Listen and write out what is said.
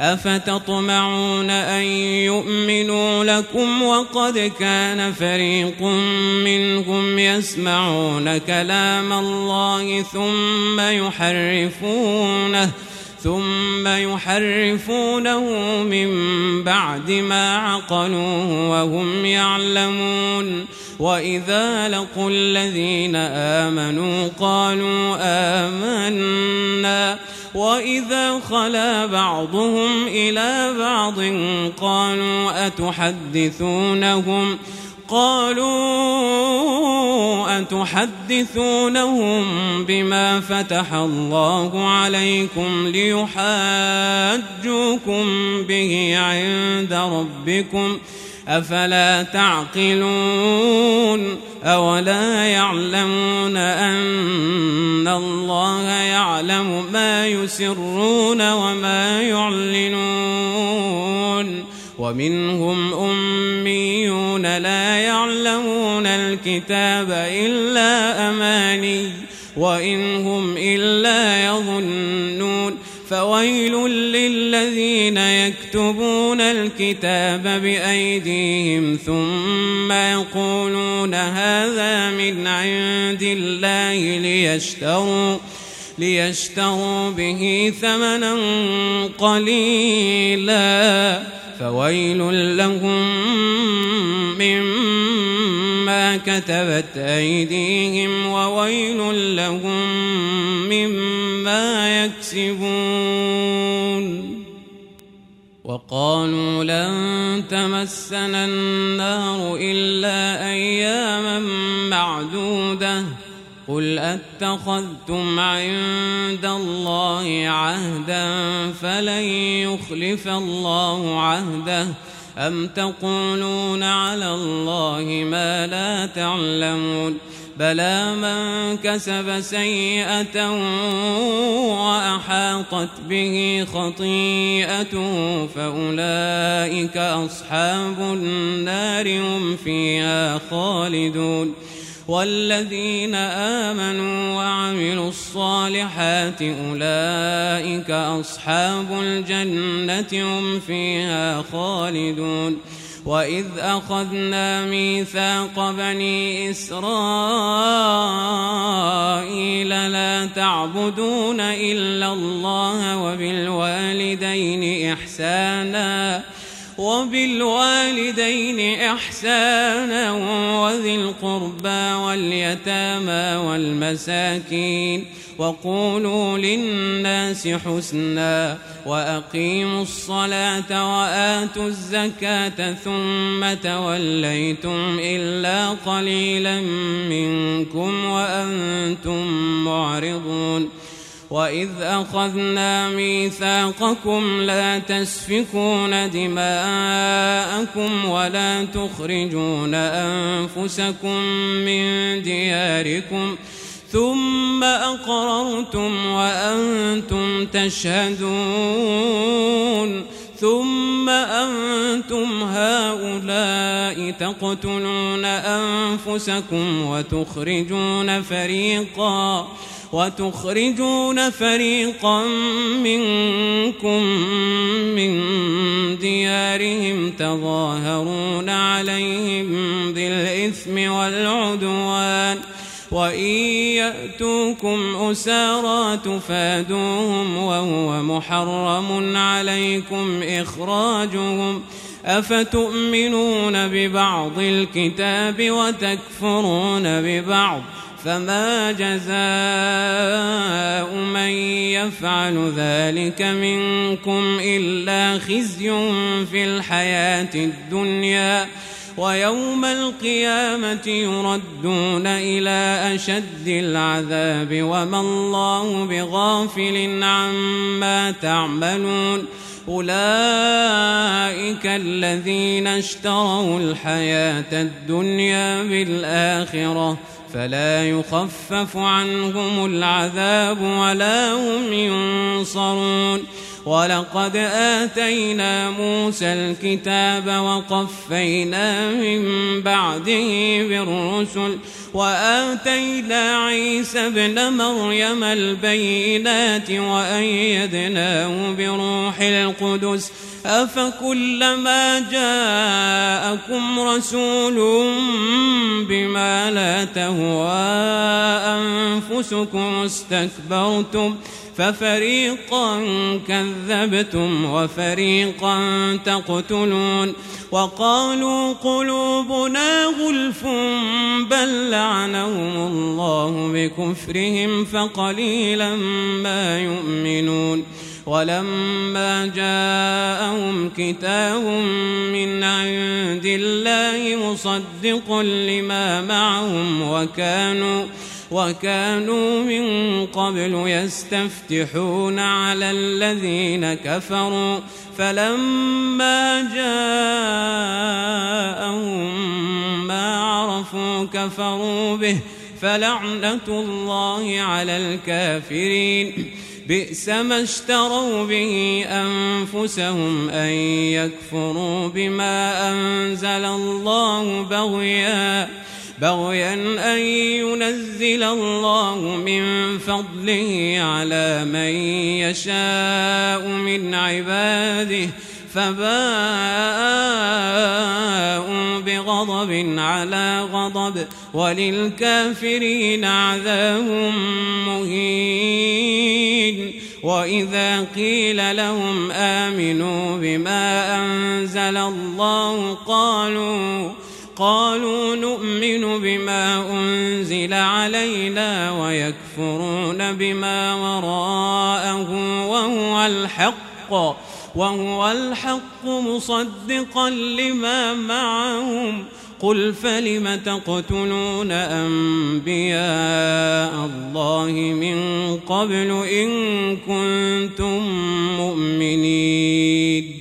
أفتطمعون أن يؤمنوا لكم وقد كان فريق منهم يسمعون كلام الله ثم يحرفونه من بعد ما عقلوه وهم يعلمون وإذا لقوا الذين آمنوا قالوا آمنا وإذا خلا بعضهم إلى بعض قالوا أتحدثونهم بما فتح الله عليكم ليحاجوكم به عند ربكم أفلا تعقلون أولا يعلمون أن الله يعلم ما يسرون وما يعلنون ومنهم أميون لا يعلمون الكتاب إلا أماني وإن هم إلا يظنون فويل للذين يكتبون الكتاب بأيديهم ثم يقولون هذا من عند الله ليشتروا به ثمنا قليلا فويل لهم مما كتبت أيديهم وويل لهم مما يكسبون وقالوا لن تمسنا النار إلا أياما معدودة قل أتخذتم عند الله عهدا فلن يخلف الله عهده أم تقولون على الله ما لا تعلمون بلى من كسب سيئة وأحاطت به خطيئته فأولئك أصحاب النار هم فيها خالدون والذين آمنوا وعملوا الصالحات أولئك أصحاب الجنة هم فيها خالدون وإذ أخذنا ميثاق بني إسرائيل لا تعبدون إلا الله وبالوالدين إحسانا وذي القربى واليتامى والمساكين وقولوا للناس حسنا وأقيموا الصلاة وآتوا الزكاة ثم توليتم إلا قليلا منكم وأنتم معرضون وإذ أخذنا ميثاقكم لا تسفكون دماءكم ولا تخرجون أنفسكم من دياركم ثم أقررتم وأنتم تشهدون ثم أنتم هؤلاء تقتلون أنفسكم وتخرجون فريقا منكم من ديارهم تظاهرون عليهم بالإثم والعدوان وإن يأتوكم أسارى تفادوهم وهو محرم عليكم إخراجهم أفتؤمنون ببعض الكتاب وتكفرون ببعض فما جزاء من يفعل ذلك منكم إلا خزي في الحياة الدنيا ويوم القيامة يردون إلى أشد العذاب وما الله بغافل عما تعملون أولئك الذين اشتروا الحياة الدنيا بالآخرة فلا يخفف عنهم العذاب ولا هم ينصرون ولقد آتينا موسى الكتاب وقفينا من بعده بالرسل وآتينا عيسى ابن مريم البينات وأيدناه بروح القدس أفكلما جاءكم رسول بما لا تهوى أنفسكم استكبرتم ففريقا كذبتم وفريقا تقتلون وقالوا قلوبنا غلف بل لعنهم الله بكفرهم فقليلا ما يؤمنون ولما جاءهم كتاب من عند الله مصدق لما معهم وكانوا من قبل يستفتحون على الذين كفروا فلما جاءهم ما عرفوا كفروا به فلعنة الله على الكافرين بئس ما اشتروا به أنفسهم أن يكفروا بما أنزل الله بغيا أن ينزل الله من فضله على من يشاء من عباده فباءوا بغضب على غضب وللكافرين عذاب مهين وإذا قيل لهم آمنوا بما أنزل الله قالوا نؤمن بما أنزل علينا ويكفرون بما وراءه وهو الحق مصدقا لما معهم قل فلم تقتلون أنبياء الله من قبل إن كنتم مؤمنين